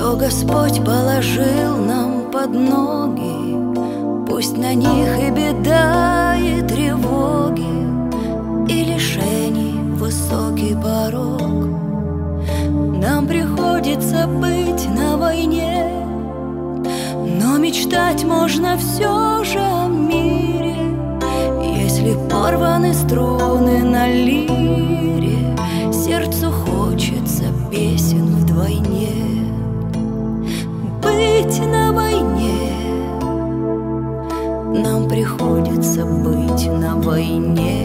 что Господь положил нам под ноги, пусть на них и беда, и тревоги, и лишений высокий порог. Нам приходится быть на войне, но мечтать можно все же о мире, если порваны струны на лире, сердцу хочется песен вдвойне. Быть на войне, нам приходится быть на войне.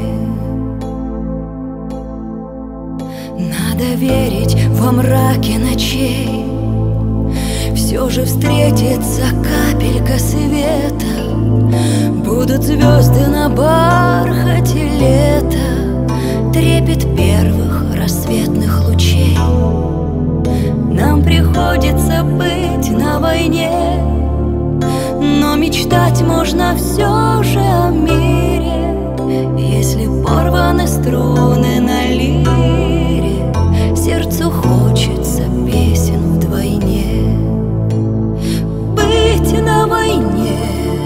Надо верить во мраке ночей, все же встретится капелька света, будут звезды на бархате лета, трепет первых рассветных лучей. Нам приходится быть на войне, но мечтать можно все же о мире, если порваны струны на лире, сердцу хочется песен вдвойне. Быть на войне,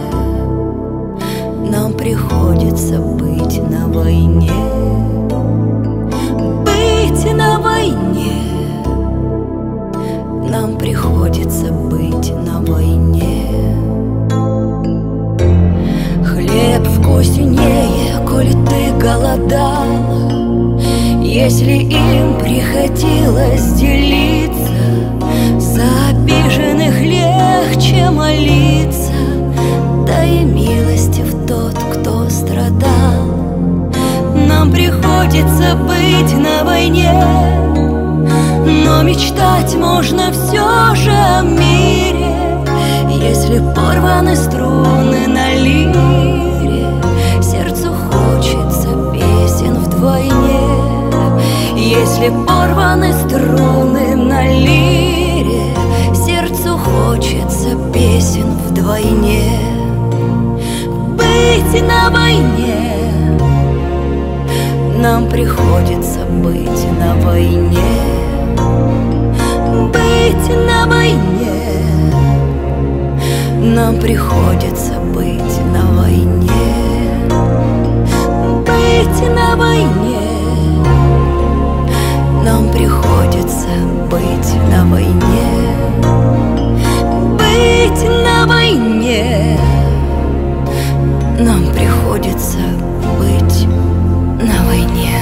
нам приходится быть на войне. Быть на войне, нам приходится быть на войне. Хлеб вкуснее, коли ты голодал, если им приходилось делиться, за обиженных легче молиться, да и милостив тот, кто страдал. Нам приходится быть на войне, но мечтать можно все же о мире, если порваны струны на лире, сердцу хочется песен вдвойне. Если порваны струны на лире, сердцу хочется песен вдвойне. Быть на войне, нам приходится быть на войне. Быть на войне, нам приходится быть на войне. Быть на войне, нам приходится быть на войне. Быть на войне, нам приходится быть на войне.